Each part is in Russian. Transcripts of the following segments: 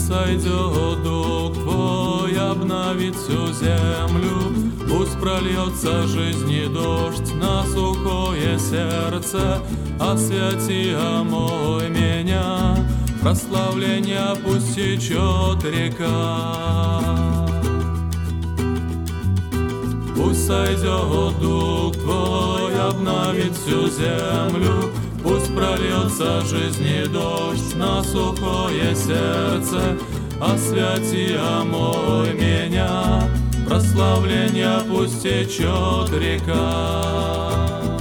сойдет Дух Твой, обновит всю землю. Пусть прольется жизни дождь на сухое сердце, освяти, омой меня, прославления пусть течет река. Пусть сойдет Дух Твой, обновит всю землю. Пусть прольется жизни дождь на сухое сердце, освяти, омой меня, прославления пусть течет река.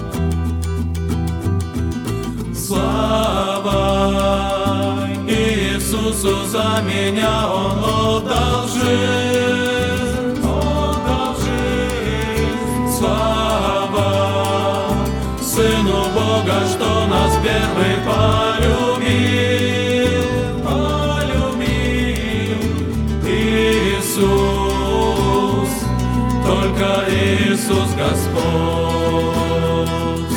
Слава Иисусу, за меня Он отдал жизнь, отдал жизнь. Слава Сыну Бога, что нас первый полюбил, полюбил. Иисус, только Иисус Господь.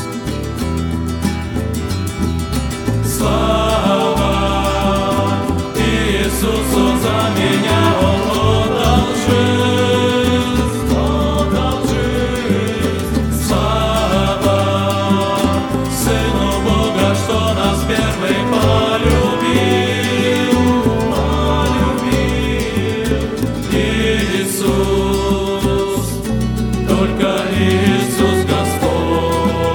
Слава Иисусу, за меня Он отдал жизнь, отдал жизнь. Слава Сыну Бога, что нас первый полюбил, полюбил. Иисус, только Иисус Господь.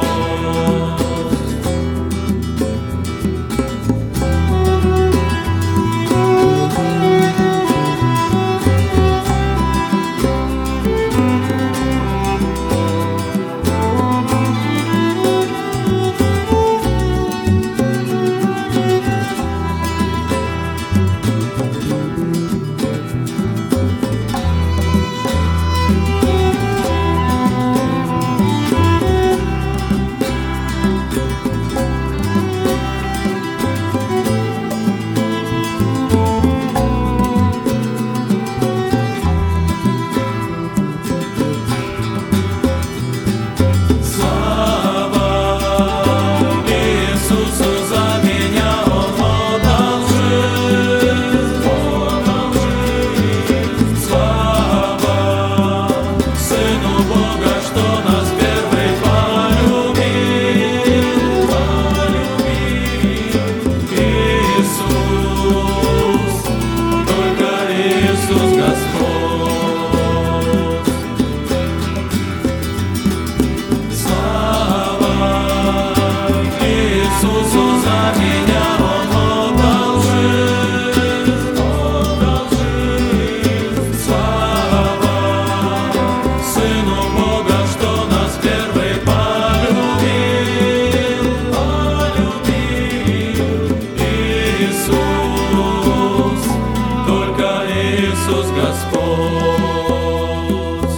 Иисус Господь.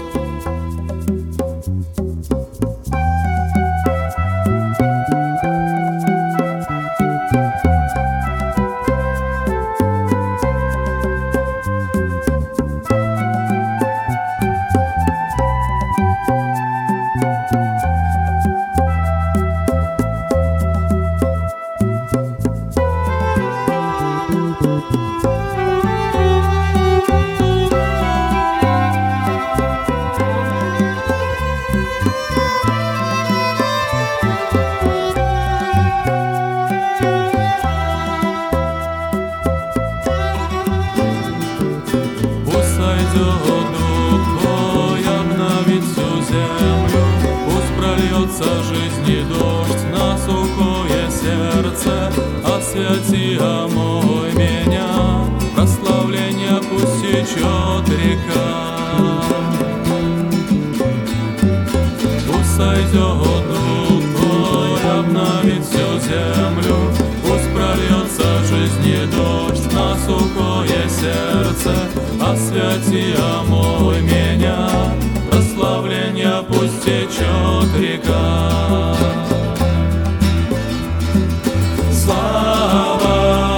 Жизни дождь на сухое сердце, освяти, омой меня, прославления пусть течет река. Пусть сойдет Дух Твой, обновит всю землю, пусть прольется жизни дождь на сухое сердце, освяти, омой меня, прославления пусть течет река. Слава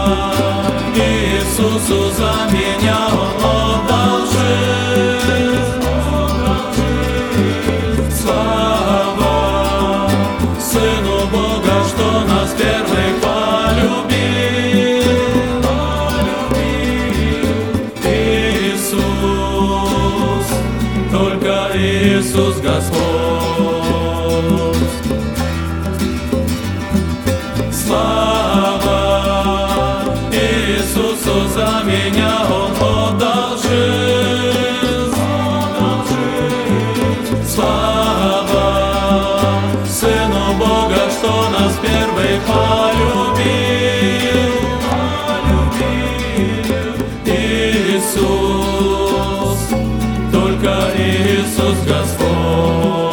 Иисусу, за меня Он отдал жизнь, отдал жизнь. Слава Сыну Бога, что нас первый полюбил, полюбил. Иисус Господь.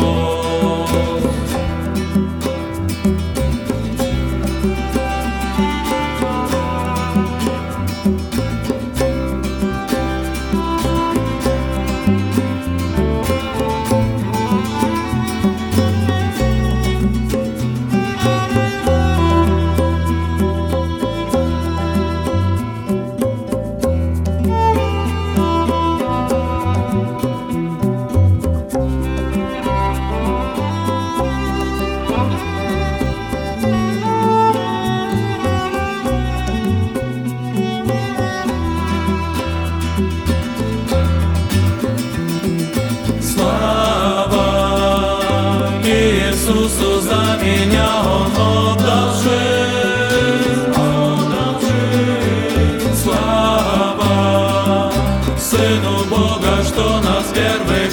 Иисусу за меня Он отдал жизнь, слава Сыну Бога, что нас первый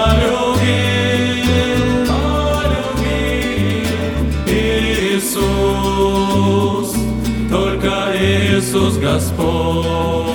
полюбил. Иисус, только Иисус Господь.